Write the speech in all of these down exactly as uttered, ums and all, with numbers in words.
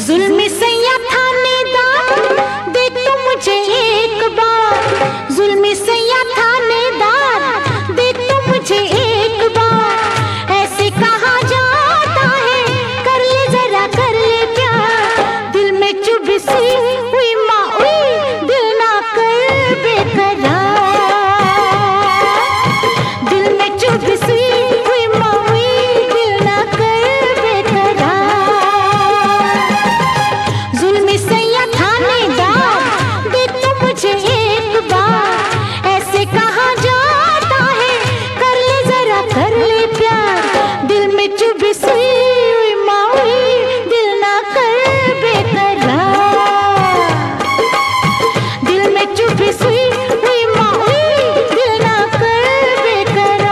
जुल्मी सैया थानेदार देख तो मुझे एक बार, जुल्मी सैया थानेदार देख तो मुझे एक बार। ऐसे कहा जाता है कर ले जरा कर ले प्यार, दिल में चुभ सी हुई माँ हुई दिल ना कर बेकरार, दिल में चुभ सी हुई माँ हुई दिल ना कर बेकरार। जुल्मी सैया थानेदार देख तो मुझे एक बार, ऐसे कहा जाता है कर ले जरा कर ले प्यार, दिल में चुभ सी हुई माँ हुई दिल ना कर बेकरार, दिल में चुभ सी हुई माँ हुई दिल ना कर बेकरार।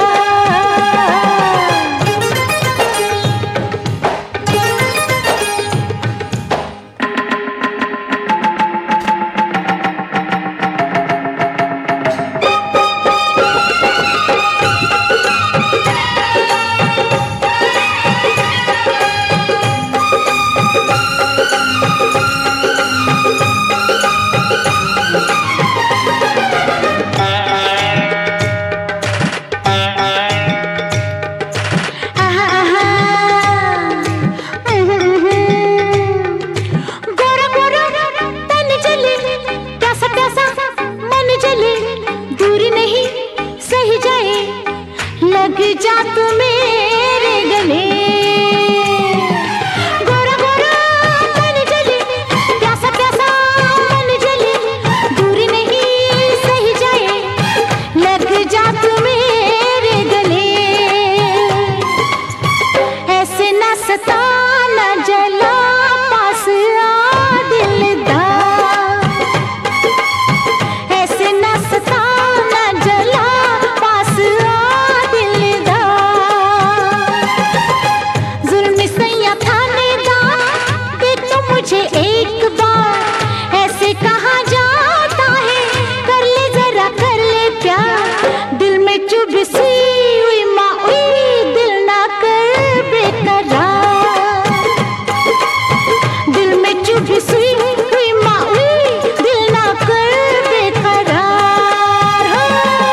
गोरा गोरा तन जले प्यासा प्यासा मन जले, दूर नहीं सही जाए लग जा तू मेरे गले। गोरा गोरा तन जले प्यासा प्यासा मन जले, दूर नहीं सही जाए लग जा तू मेरे गले। ऐसे न सता न जला पास आ दिलदार, ऐसे न सता न जला पास आ दिलदार। जुल्मी सैया थानेदार देख तो मुझे एक बार, ऐसे कहा जाता है कर ले जरा कर ले प्यार, दिल में चुभ सी हुई माँ हुई दिल ना कर बेकरार, दिल में चुभ सी हुई माँ हुई दिल ना कर बेकरार। हो।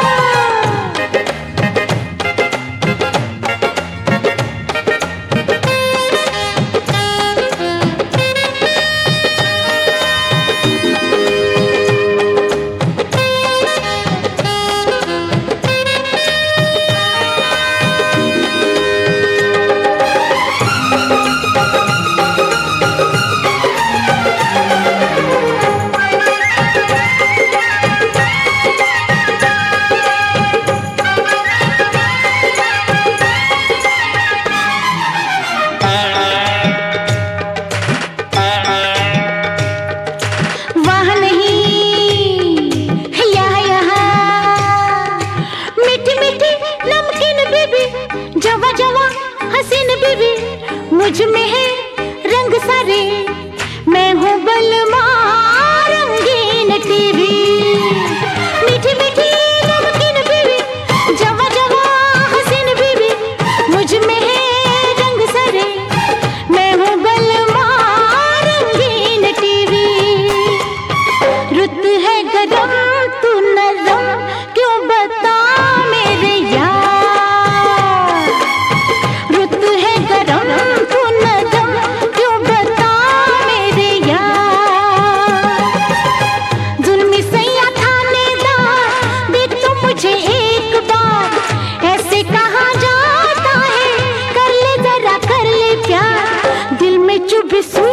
वहाँ नहीं यहाँ यहाँ मीठी मीठी नमकीन बीबी, जवा जवा हसीन बीबी, मुझ में है रंग सारे मैं हूँ बलमा रंगीन टीवी। मीठी मीठी नमकीन बीबी, जवा जवा हसीन बीबी, मुझ में है रंग सारे मैं हूँ बलमा रंगीन टीवी। रुत है गरम तू नरम क्यों बता मेरे यार, रुत है गरम तू नरम क्यों बता मेरे यार। जुल्मी सैया थानेदार देख तो मुझे एक बार, ऐसे कहा जाता है कर ले जरा कर ले प्यार, दिल में चुभ सी